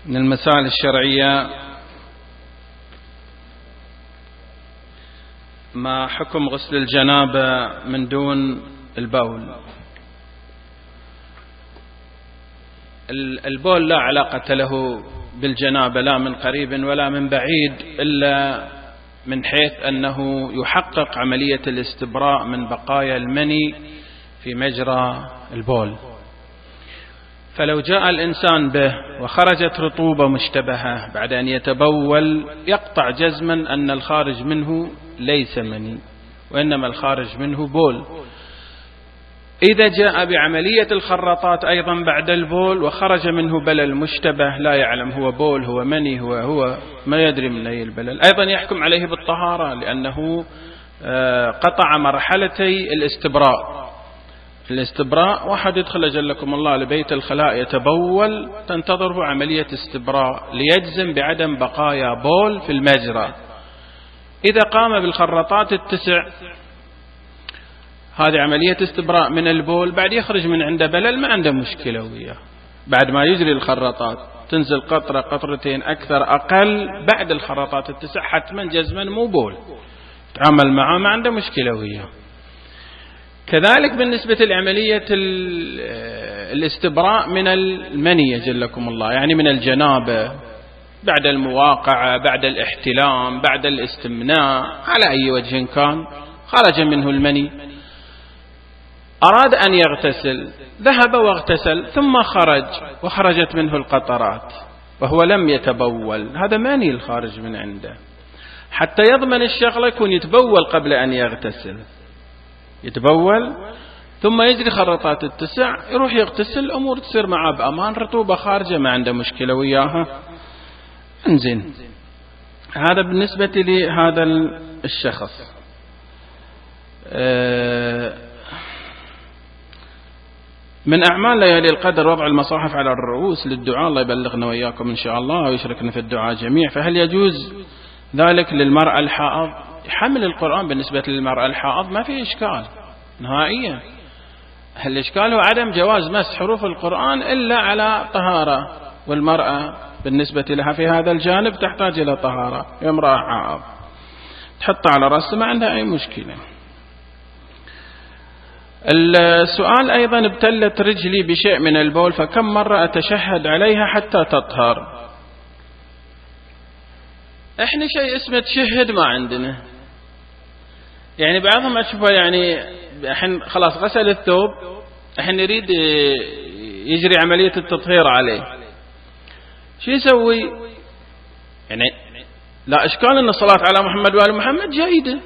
من المسائل الشرعية: ما حكم غسل الجنابة من دون البول؟ البول لا علاقة له بالجنابة لا من قريب ولا من بعيد، إلا من حيث أنه يحقق عملية الاستبراء من بقايا المني في مجرى البول. فلو جاء الإنسان به وخرجت رطوبة مشتبهة بعد أن يتبول، يقطع جزما أن الخارج منه ليس مني وإنما الخارج منه بول. إذا جاء بعملية الخراطات أيضا بعد البول وخرج منه بلل مشتبه لا يعلم هو بول هو مني هو ما يدري من أي البلل، أيضا يحكم عليه بالطهارة، لأنه قطع مرحلتي الاستبراء. واحد يدخل أجلكم الله لبيت الخلاء يتبول، تنتظره عملية استبراء ليجزم بعدم بقايا بول في المجرى. إذا قام بالخراطات التسع، هذه عملية استبراء من البول، بعد يخرج من عنده بلل ما عنده مشكلة وياه، بعد ما يجري الخراطات تنزل قطرة قطرتين أكثر أقل بعد الخراطات التسع حتما جزما مو بول، تعامل معه ما عنده مشكلة وياه. كذلك بالنسبة لعملية الاستبراء من المني يجلكم الله، يعني من الجنابة بعد المواقعة بعد الاحتلام بعد الاستمناء على أي وجه كان، خرج منه المني، أراد أن يغتسل، ذهب واغتسل ثم خرج وخرجت منه القطرات وهو لم يتبول، هذا مني الخارج من عنده. حتى يضمن الشغلة يكون يتبول قبل أن يغتسل، يتبول ثم يجري خرطات التسع، يروح يغتسل، الأمور تصير معه بأمان، رطوبة خارجة ما عنده مشكلة وياها. انزين، هذا بالنسبة لهذا الشخص. من أعمال ليالي القدر وضع المصاحف على الرؤوس للدعاء، الله يبلغنا وإياكم إن شاء الله ويشركنا في الدعاء جميع. فهل يجوز ذلك للمرأة الحائض؟ حمل القرآن بالنسبة للمرأة الحائض ما في إشكال نهائيا، الإشكال هو عدم جواز مسح حروف القرآن إلا على طهارة، والمرأة بالنسبة لها في هذا الجانب تحتاج إلى طهارة، امرأة حائض تحط على رأسها ما عندها أي مشكلة. السؤال أيضا: ابتلت رجلي بشيء من البول فكم مرة أتشهد عليها حتى تطهر؟ احنا شيء اسمه تشهد ما عندنا، يعني بعضهم أشوفه يعني الحين خلاص غسل الثوب، الحين يريد يجري عملية التطهير عليه، شو يسوي؟ يعني لا إشكال أن الصلاة على محمد وآل محمد جيدة،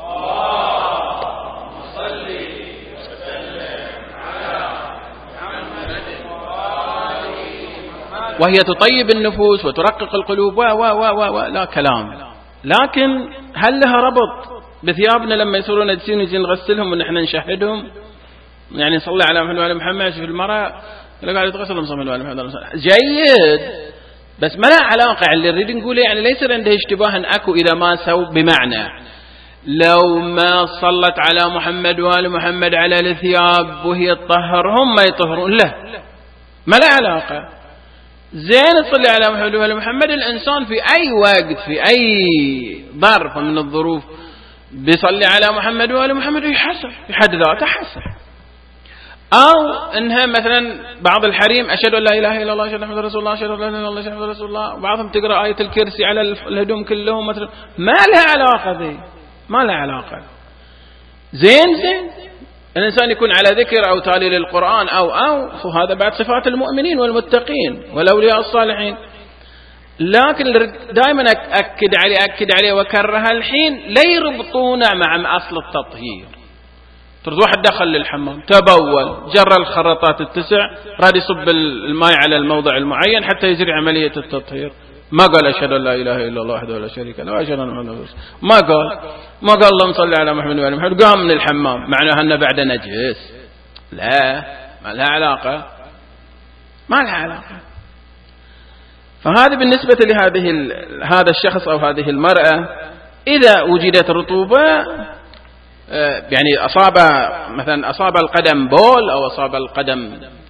وهي تطيب النفوس وترقق القلوب لا كلام، لكن هل لها ربط بثيابنا لما يصيرون نجسين نجي نغسلهم ونحن نشهدهم؟ يعني نصلي على محمد وآل محمد في المرأة يقول قاعد يتغسل محمد وآل محمد جيد، بس ما له علاقة. اللي نريد نقوله يعني ليس عنده اشتباه أكو إذا ما سووا، بمعنى لو ما صلت على محمد وآل محمد على الثياب وهي تطهرهم ما يطهرون، لا ما له علاقة. زين تصلي على محمد وآل محمد، الإنسان في أي وقت في أي ظرف من الظروف بيصلي على محمد وآل محمد ويحسب في حد ذاته حسب. أو إنها مثلا بعض الحريم أشهد أن لا إله إلا الله أشهد أن محمد رسول الله أشهد أن لا إله إلا الله أشهد أن محمد رسول الله، وبعضهم تقرأ آية الكرسي على الهدوم كلهم مثلا، ما لها علاقة ذي، ما لها علاقة. زين الإنسان يكون على ذكر أو تالي للقرآن أو فهذا بعد صفات المؤمنين والمتقين والأولياء الصالحين. لكن دائما أكد عليه وكرها الحين لا يربطونا مع أصل التطهير. ترد واحد دخل للحمام تبول جرى الخرطات التسع، راد يصب الماء على الموضع المعين حتى يجري عملية التطهير، ما قال أشهد أن لا إله إلا الله وحده لا شريك له وأشهد أن محمدا رسول الله، ما قال اللهم صل على محمد وآل محمد، قام من الحمام، معناها أنه بعد نجس؟ لا، ما لها علاقة، ما لها علاقة. فهذا بالنسبة هذا الشخص أو هذه المرأة، إذا وجدت رطوبة يعني مثلا أصاب القدم بول أو أصاب القدم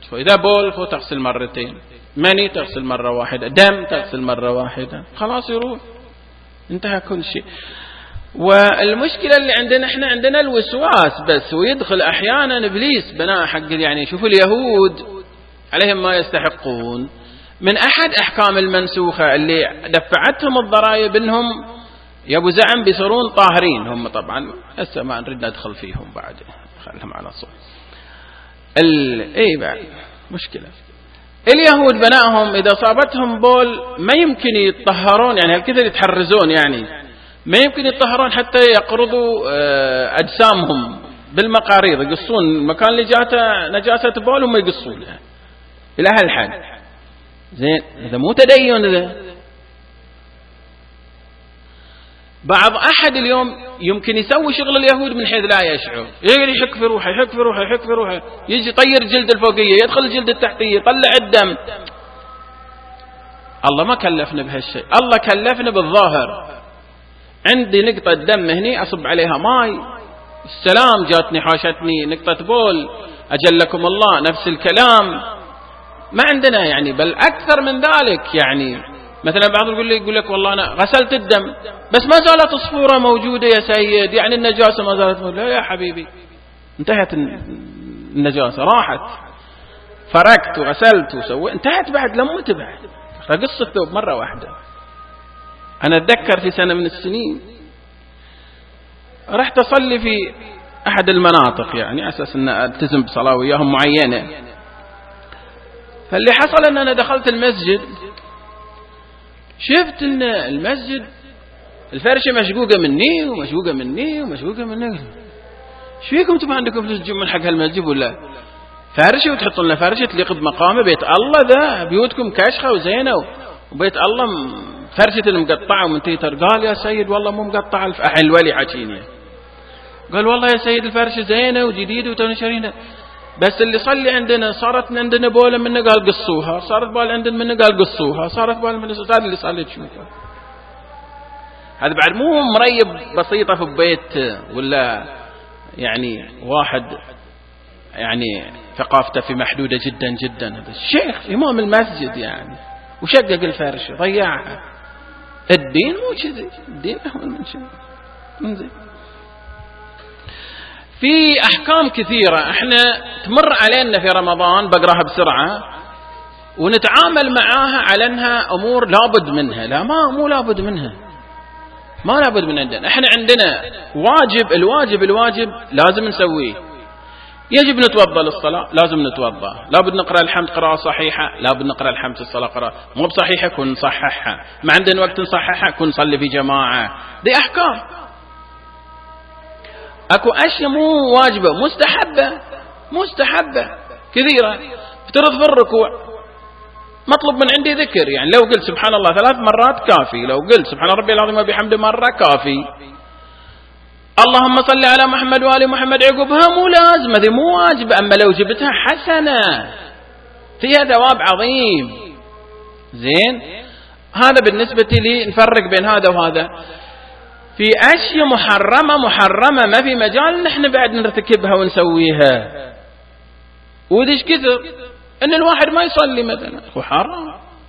فإذا بول فهو تغسل مرتين، مني تغسل مرة واحدة، دم تغسل مرة واحدة، خلاص يروح، انتهى كل شيء. والمشكلة اللي عندنا احنا عندنا الوسواس بس، ويدخل احيانا ابليس بناء حق يعني شوفوا اليهود عليهم ما يستحقون. من احد احكام المنسوخة اللي دفعتهم الضرائب انهم يا ابو زعم بيصيرون طاهرين، هم طبعا هسه ما نريد ندخل فيهم بعد، خلهم على صوت. اي بعد مشكلة اليهود بنائهم اذا صابتهم بول ما يمكن يتطهرون، يعني هالكثر يتحرزون، يعني ما يمكن يتطهرون حتى يقرضوا اجسامهم بالمقاريض، يقصون المكان اللي جاته نجاسة بول وما يقصونها الى هالحد. زين هذا مو تدين ذا. بعض أحد اليوم يمكن يسوي شغل اليهود من حيث لا يشعر، يقدر يحك في روحه، يحك في روحه، يحك في روحه، يجي يطير الجلد الفوقية، يدخل الجلد التحتية، يطلع الدم. الله ما كلفنا بهالشيء، الله كلفنا بالظاهر. عندي نقطة دم هني أصب عليها ماي، السلام، جاتني حاشتني نقطة بول، أجلكم الله، نفس الكلام. ما عندنا يعني، بل أكثر من ذلك. يعني مثلا بعض يقول لك والله أنا غسلت الدم بس ما زالت الصفورة موجودة يا سيد، يعني النجاسة ما زالت موجودة. لا يا حبيبي، انتهت النجاسة، راحت، فركت وغسلت وسويت، انتهت بعد، لم تبعد، رقص الثوب مرة واحدة. أنا أتذكر في سنة من السنين رحت أصلي في أحد المناطق، يعني أساس أن ألتزم بصلاة وياهم معينة. فاللي حصل أن أنا دخلت المسجد، شفت أن المسجد الفرشة مشقوقة مني ومشقوقة مني ومشقوقة مني. شو فيكم تبقى عندكم فلوس تجيبون حق هالمسجد ولا فرشة وتحطون لنا فرشة تليق بمقامه؟ بيت الله ذا، بيوتكم كشخة وزينة، وبيت الله فرشة المقطعة ومنتيتر. قال يا سيد والله مو مقطعة، الولي حكيني قال والله يا سيد الفرشة زينة وجديدة وتنشرينها، بس اللي صلي عندنا صارت عندنا بولة منه قال قصوها، صارت بول عندنا منه قال قصوها، صارت بول منه، هذا اللي صلي تشوفه. هذا بعد مو مريب بسيطة في بيت ولا يعني واحد يعني ثقافته في محدودة جدا جدا. هذا الشيخ إمام المسجد يعني، وشقق الفرشة ضيعها. الدين مو كذي، الدين أهون من شيء. في أحكام كثيرة احنا تمر علينا في رمضان، بقراها بسرعة ونتعامل معاها على انها امور لابد منها. لا، مو لابد منها، ما لابد من عندنا. احنا عندنا واجب، الواجب لازم نسويه. يجب نتوضا للصلاة، لازم نتوضا. لابد نقرأ الحمد قراءة صحيحة، لابد نقرأ الحمد في الصلاة قراءة مو بصحيحة كن نصححها، ما عندنا وقت نصححها كن نصلي في جماعة. دي أحكام. أكو أشياء مو واجبة، مستحبة كثيرة. افترض في الركوع مطلوب من عندي ذكر، يعني لو قلت سبحان الله 3 مرات كافي، لو قلت سبحان ربي العظيم وبحمده مرة كافي. اللهم صل على محمد وآل محمد عقبها مو لازم، هذه مو واجبة. أما لو جبتها حسنة فيها ثواب عظيم. زين، هذا بالنسبة لي. نفرق بين هذا وهذا. في أشياء محرمة ما في مجال نحن بعد نرتكبها ونسويها. وديش كثر ان الواحد ما يصلي مثلا، هو حرام.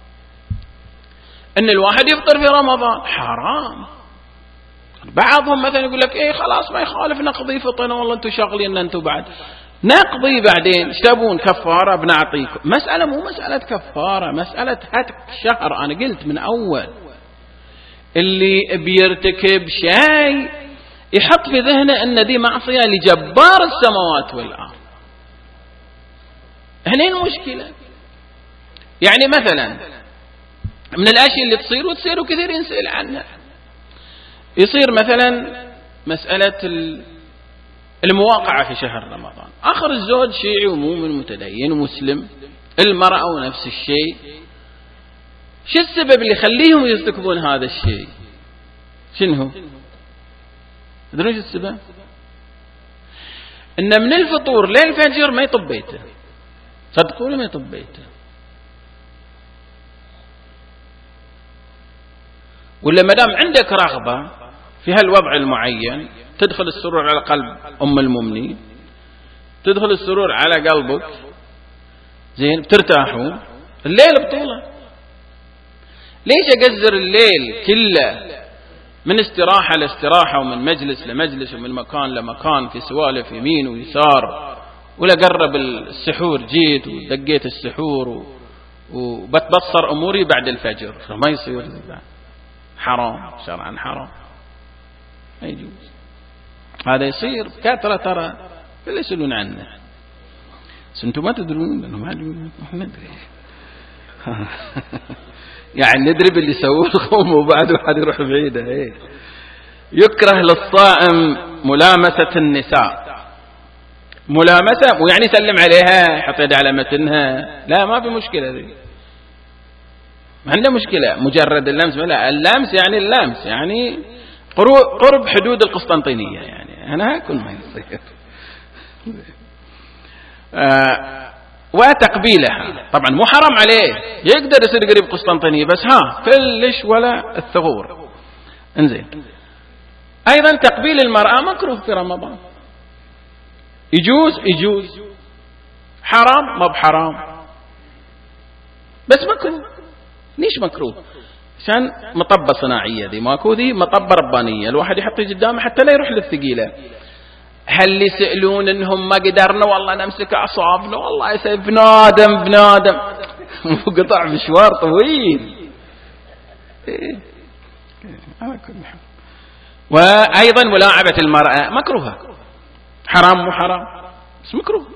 ان الواحد يفطر في رمضان حرام. بعضهم مثلا يقول لك ايه خلاص ما يخالف نقضي فطرنا، والله انتم شاغلين انتم بعد نقضي بعدين ايش تبون كفارة بنعطيكم. مسألة مو مسألة كفارة، مسألة هتك شهر. انا قلت من اول اللي بيرتكب شيء يحط في ذهنه ان دي معصية لجبار السماوات والارض. هنا المشكلة. يعني مثلا من الاشياء اللي تصير وكثير ينسأل عنها، يصير مثلا مسألة المواقعة في شهر رمضان. آخر الزوج شيعي ومؤمن متدين ومسلم، المرأة ونفس الشيء. شو السبب اللي يخليهم يرتكبون هذا الشيء؟ شنو؟ تدرون شو السبب؟ إن من الفطور للفجر ما يطب بيته. صدقوني ما يطب بيته. ولا ما دام عندك رغبة في هالوضع المعين، تدخل السرور على قلب أم المؤمنين، تدخل السرور على قلبك، زين بترتاحون الليل بطولة. ليش أقزر الليل كله من استراحة لاستراحة ومن مجلس لمجلس ومن مكان لمكان في سوالف يمين ويسار، ولا قرب السحور جيت ودقيت السحور وبتبصر أموري بعد الفجر؟ ما يصير، حرام شرعا، حرام ما يجوز. هذا يصير كثرة ترى لا يسألون عنه. أنتم ما تدرون أنه ما ندري يعني ندري باللي يسوون الخوم وبعد واحد يروح بعيده. يكره للصائم ملامسة النساء. ملامسة ويعني يسلم عليها يحط يده على متنها، لا ما في مشكلة ذي، ما عنده مشكلة مجرد اللمس. لا اللمس يعني اللمس يعني قرب حدود القسطنطينية، يعني أنا كل ما يصير. وتقبيلها طبعا مو حرام عليه، يقدر يصير قريب قسطنطينية، بس كلش ولا الثغور. انزين. أيضا تقبيل المرأة مكروه في رمضان. يجوز حرام ما بحرام، بس مكروه. ليش مكروه؟ عشان مطبة صناعية ذي، ماكو ذي مطبة ربانية، الواحد يحط قدامه حتى لا يروح للثقيلة. هل يسألون انهم ما قدرنا والله نمسك اعصابنا والله يا بنادم قطع مشوار طويل. وايضا ملاعبة المرأة مكروهة، حرام مو حرام بس مكروه.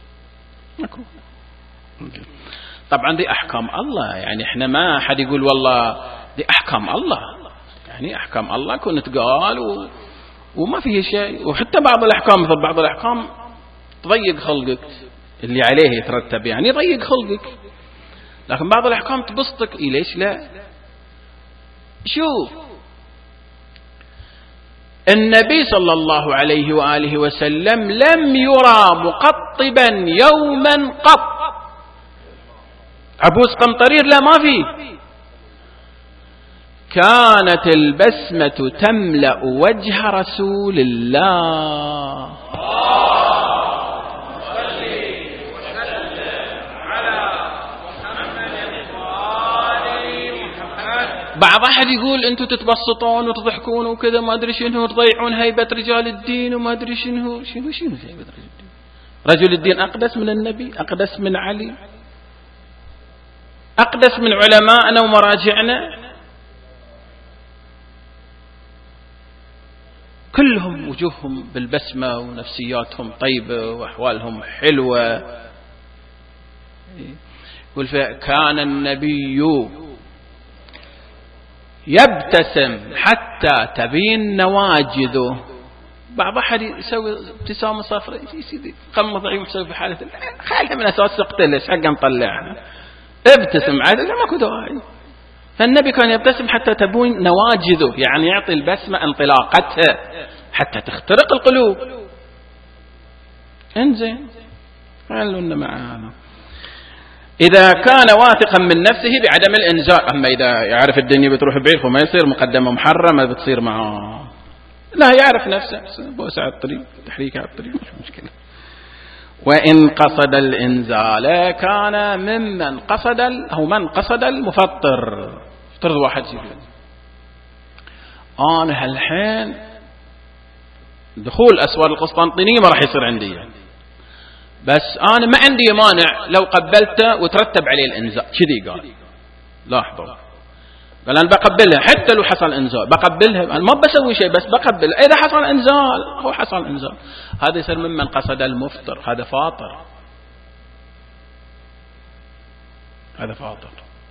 طبعا دي احكام الله، يعني احنا ما حد يقول والله دي احكام الله، يعني احكام الله كنت قال وما فيه شيء. وحتى بعض الأحكام مثل بعض الأحكام تضيق خلقك، اللي عليه يترتب يعني يضيق خلقك، لكن بعض الأحكام تبسطك. ليش لا؟ شوف النبي صلى الله عليه وآله وسلم لم يرى مقطبا يوما قط. عبوس قمطرير لا ما فيه. كانت البسمة تملأ وجه رسول الله. بعض أحد يقول أنتم تتبسطون وتضحكون وكذا ما أدري شنو، تضيعون هيبة رجال الدين وما أدري شنو هيبة رجال الدين. رجل الدين أقدس من النبي، أقدس من علي، أقدس من علماءنا ومراجعنا، كلهم وجوههم بالبسمة ونفسياتهم طيبة وأحوالهم حلوة. يقول كان النبي يبتسم حتى تبين نواجذه. بعض أحد يسوي ابتسامة صفراء يسيدي قمض عيون يسوي في حالة خالها من أساس تقتلش حقا نطلعها. ابتسم عادة ماكو داعي. فالنبي كان يبتسم حتى تبين نواجذه، يعني يعطي البسمة انطلاقتها حتى تخترق القلوب. انزين خلونا معانا. إذا كان واثقا من نفسه بعدم الإنزال. أما إذا يعرف الدنيا بتروح بعيد فما يصير مقدمة محرمة بتصير معاه، لا يعرف نفسه بوسع الطريق تحريك على الطريق مش مشكلة. وإن قصد الإنزال كان ممن قصد أو من قصد المفطر. افترض واحد يقول أنا هالحين دخول أسوار القسطنطينية ما راح يصير عندي، بس أنا ما عندي مانع لو قبلته وترتب عليه الإنزال. كذي قال لاحظوا، قال أنا بقبلها حتى لو حصل إنزال بقبلها، ما بسوي شيء بس بقبل. إذا حصل إنزال هو حصل إنزال، هذا يصير ممن قصد المفطر، هذا فاطر، هذا فاطر.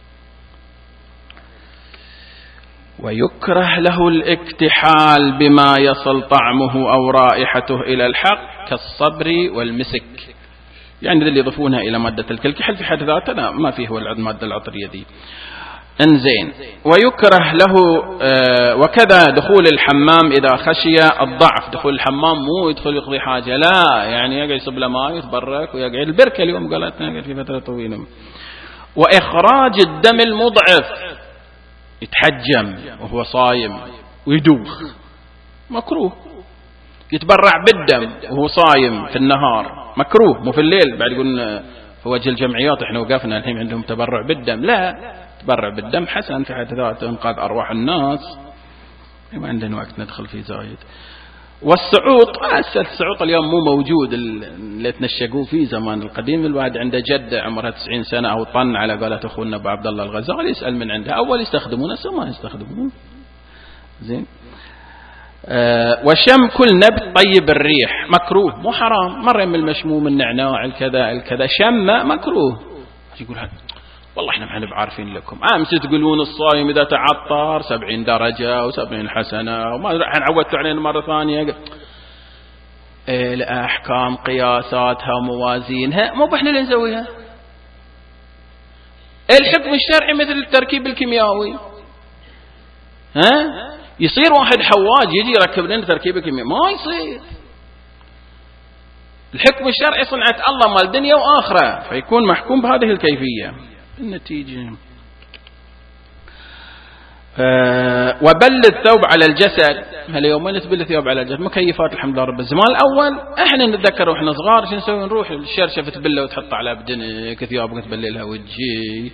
ويكره له الاكتحال بما يصل طعمه أو رائحته إلى الحق كالصبر والمسك، يعني اللي يضيفونها إلى مادة الكحل في حد ذاتها ما فيه هو المادة العطرية دي. انزين. ويكره له وكذا دخول الحمام إذا خشي الضعف. دخول الحمام مو يدخل يقضي حاجة، لا يعني يقعد يصب له ماء يتبرك ويقعد البركة اليوم قالتنا يقعد في فترة طويلة. وإخراج الدم المضعف، يتحجم وهو صايم ويدوخ مكروه. يتبرع بالدم وهو صايم في النهار مكروه، مو في الليل بعد يقول في وجه الجمعيات احنا وقفنا الحين عندهم تبرع بالدم، لا، تبرع بالدم حسن في حد ذاته انقاذ ارواح الناس، ما عندنا وقت ندخل فيه زايد. والسعوط، السعوط اليوم مو موجود اللي تنشقوا فيه زمان القديم. الواحد عنده جدة عمرها 90 سنة أو طن على قولة أخونا أبو عبد الله الغزالي، يسأل من عندها، أول يستخدمونه ما يستخدمونه. زين. وشم كل نبت طيب الريح مكروه، مو حرام. مرة من المشموم، النعناع، الكذا شم مكروه. يقول والله احنا ما احنا بعارفين لكم، امس تقولون الصايم اذا تعطر 70 درجة و70 حسنة، وما الحين عودتوا علينا مرة ثانية. الأحكام قياساتها موازينها مو احنا اللي نسويها. الحكم الشرعي مثل التركيب الكيميائي. يصير واحد حواج يجي يركب لنا تركيب كيميائي؟ ما يصير. الحكم الشرعي صنعة الله مال دنيا وآخرة، فيكون محكوم بهذه الكيفية. النتيجة وبل الثوب على الجسد. هاليومين تبل الثوب على الجسد، مكيفات الحمد لله رب. الزمان الأول احنا نتذكر واحنا صغار شو نسوي؟ نروح الشرشفة تبله وتحط على بدنك، ثيابك تبللها وتجي.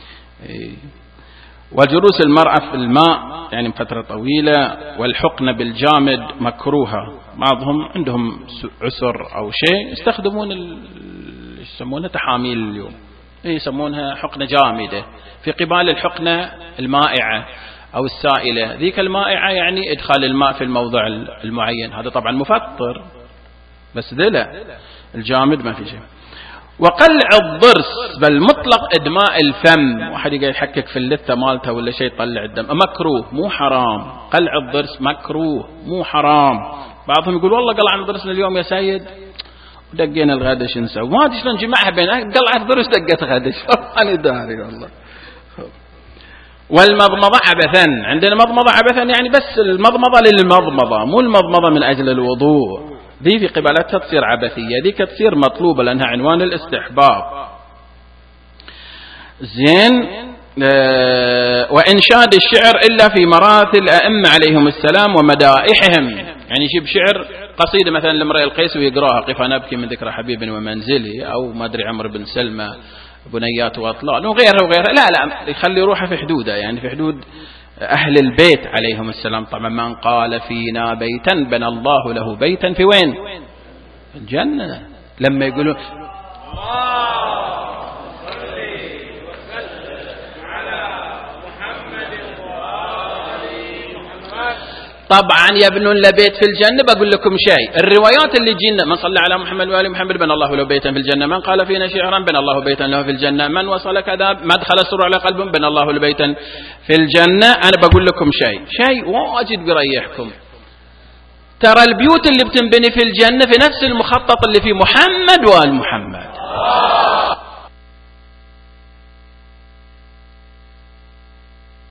وجلوس المرأة في الماء يعني فترة طويلة، والحقن بالجامد مكروهة. بعضهم عندهم عسر أو شيء يستخدمون يسمونها تحاميل اليوم، يسمونها حقنة جامدة في قبال الحقنة المائعة أو السائلة. ذيك المائعة يعني إدخال الماء في الموضع المعين، هذا طبعا مفطر، بس ذي لا، الجامد ما في شيء. وقلع الضرس، بل مطلق إدماء الفم، واحد يقعد يحكك في اللثة مالته ولا شيء يطلع الدم، مكروه مو حرام. قلع الضرس مكروه مو حرام. بعضهم يقول والله قلعنا ضرسنا اليوم يا سيد ودقينا الغدش، نسوي ما ادري شلون نجمعها بين قلعت ضرس دقت غدش، انا داري والله. والمضمضة عبثا، عندنا مضمضة عبثا يعني بس المضمضة للمضمضة، مو المضمضة من أجل الوضوء. ذي في قبالتها تصير عبثية، ذيك تصير مطلوبة لأنها عنوان الاستحباب. زين. وإنشاد الشعر إلا في مراثل الأئمة عليهم السلام ومدائحهم، يعني يجيب شعر قصيدة مثلا لامرئ القيس ويقراها، قف نبكي من ذكر حبيب ومنزلي، أو ما أدري عمرو بن سلمى بنيات وأطلال وغيرها. لا يخلي روحه في حدوده، يعني في حدود أهل البيت عليهم السلام. طبعا من قال فينا بيتا بنى الله له بيتا في وين؟ الجنة. لما يقولون طبعا يبنون لبيت في الجنة. بقول لكم شيء، الروايات اللي جينا، من صلى على محمد وآل محمد بنى الله له بيتا في الجنة، من قال فينا شعرا بنى الله بيتا له في الجنة، من وصل كذا مدخل السرور على قلب بنى الله له بيتا في الجنة. أنا بقول لكم شيء واجد بريحكم. ترى البيوت اللي بتنبني في الجنة في نفس المخطط اللي في محمد وآل محمد.